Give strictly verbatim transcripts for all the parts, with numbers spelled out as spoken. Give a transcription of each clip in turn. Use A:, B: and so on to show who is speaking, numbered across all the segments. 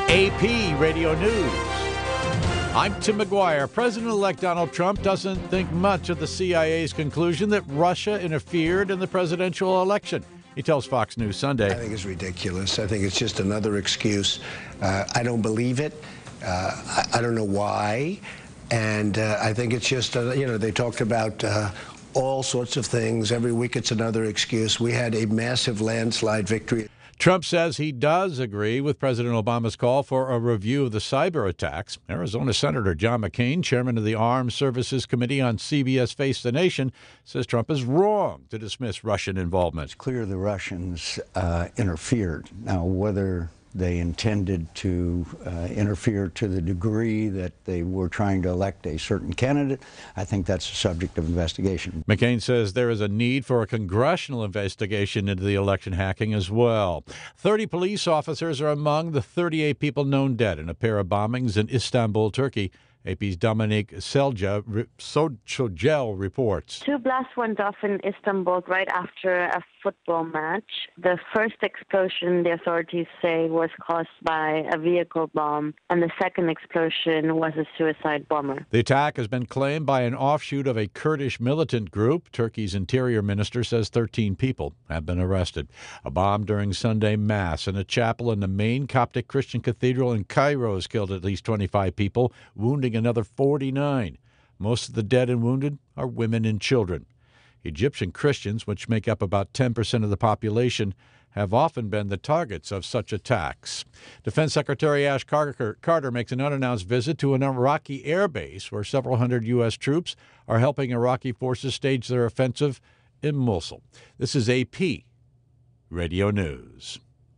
A: A P Radio News. I'm Tim McGuire. President-elect Donald Trump doesn't think much of the C I A's conclusion that Russia interfered in the presidential election. He tells Fox News Sunday.
B: I think it's ridiculous. I think it's just another excuse. Uh, I don't believe it. Uh, I, I don't know why. And uh, I think it's just, uh, you know, they talked about uh, all sorts of things. Every week it's another excuse. We had a massive landslide victory.
A: Trump says he does agree with President Obama's call for a review of the cyber attacks. Arizona Senator John McCain, chairman of the Armed Services Committee on C B S Face the Nation, says Trump is wrong to dismiss Russian involvement.
C: It's clear the Russians uh, interfered. Now, whether they intended to uh, interfere to the degree that they were trying to elect a certain candidate, I think that's a subject of investigation.
A: McCain says there is a need for a congressional investigation into the election hacking as well. thirty police officers are among the thirty-eight people known dead in a pair of bombings in Istanbul, Turkey. A P's Dominique Selja, Sojel reports.
D: Two blasts went off in Istanbul right after a football match. The first explosion, the authorities say, was caused by a vehicle bomb, and the second explosion was a suicide bomber.
A: The attack has been claimed by an offshoot of a Kurdish militant group. Turkey's interior minister says thirteen people have been arrested. A bomb during Sunday Mass in a chapel in the main Coptic Christian cathedral in Cairo has killed at least twenty-five people, wounding another forty-nine. Most of the dead and wounded are women and children. Egyptian Christians, which make up about ten percent of the population, have often been the targets of such attacks. Defense Secretary Ash Carter, Carter makes an unannounced visit to an Iraqi air base where several hundred U S troops are helping Iraqi forces stage their offensive in Mosul. This is A P Radio News.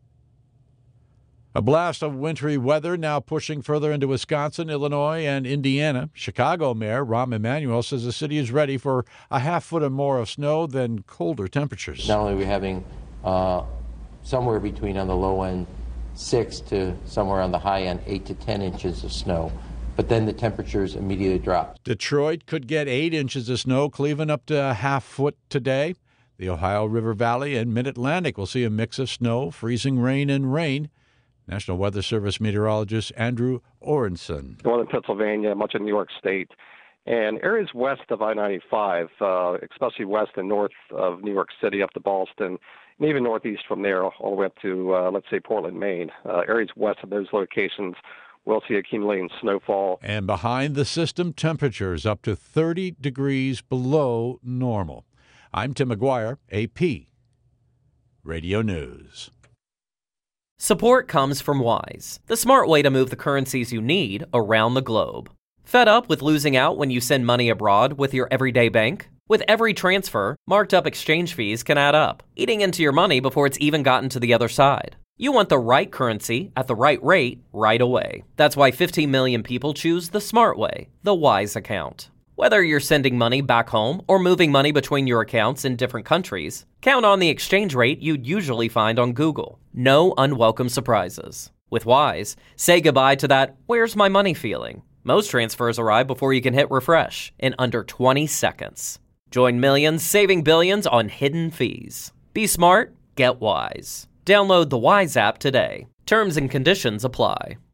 A: A blast of wintry weather now pushing further into Wisconsin, Illinois, and Indiana. Chicago Mayor Rahm Emanuel says the city is ready for a half foot or more of snow, then colder temperatures.
E: Not only are we having uh, somewhere between, on the low end, six to somewhere on the high end, eight to ten inches of snow, but then the temperatures immediately drop.
A: Detroit could get eight inches of snow, Cleveland up to a half foot today. The Ohio River Valley and Mid-Atlantic will see a mix of snow, freezing rain, and rain. National Weather Service meteorologist Andrew Orenson.
F: Northern Pennsylvania, much of New York State, and areas west of I ninety-five, uh, especially west and north of New York City up to Boston, and even northeast from there all the way up to, uh, let's say, Portland, Maine. Uh, areas west of those locations will see accumulating snowfall.
A: And behind the system, temperatures up to thirty degrees below normal. I'm Tim McGuire, A P Radio News.
G: Support comes from Wise, the smart way to move the currencies you need around the globe. Fed up with losing out when you send money abroad with your everyday bank? With every transfer, marked up exchange fees can add up, eating into your money before it's even gotten to the other side. You want the right currency at the right rate right away. That's why fifteen million people choose the smart way, the Wise account. Whether you're sending money back home or moving money between your accounts in different countries, count on the exchange rate you'd usually find on Google. No unwelcome surprises. With Wise, say goodbye to that "where's my money" feeling. Most transfers arrive before you can hit refresh in under twenty seconds. Join millions saving billions on hidden fees. Be smart, get Wise. Download the Wise app today. Terms and conditions apply.